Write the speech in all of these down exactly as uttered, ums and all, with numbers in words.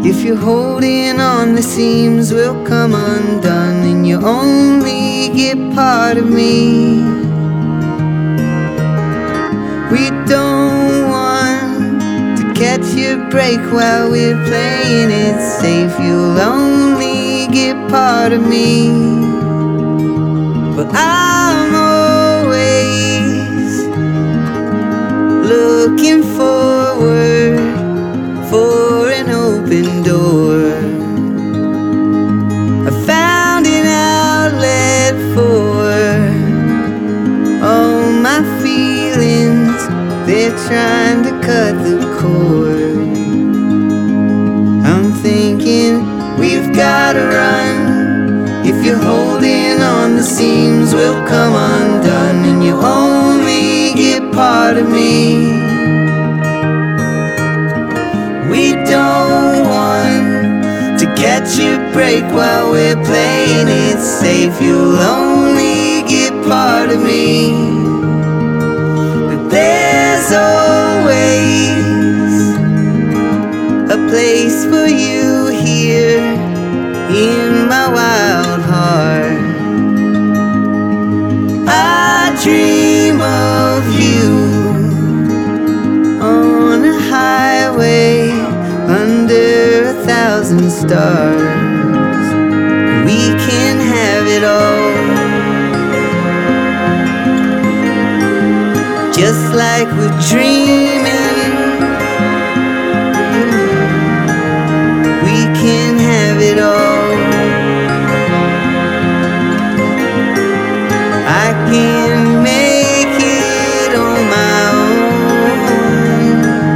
If you're holding on, the seams will come undone, and you only get part of me. We don't want to catch your break while we're playing it safe. You'll only get part of me. But I'm always looking forward for an open door. I found an outlet for all my feelings. They're trying to cut the cord. I'm thinking we've gotta run. If you're holding on, the seams will come undone, and you only get part of me. We don't want to catch your break while we're playing it safe. You'll only get part of me. But there's always a place for you here in my wild heart. I dream of you on a highway under a thousand stars. We can have it all, just like we're dreaming. We can have it all. I can make it on my own.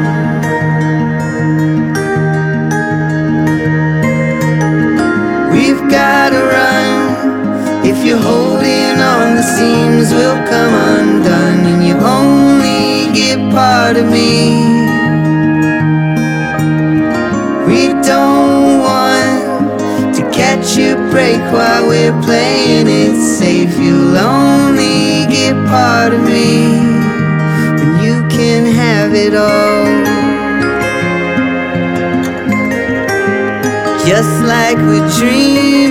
We've gotta run. If you're holding on, the seams will come undone, and you only get part of me. We don't want to catch your break while we're playing it safe. You'll only get part of me, and you can have it all, just like we're dreaming.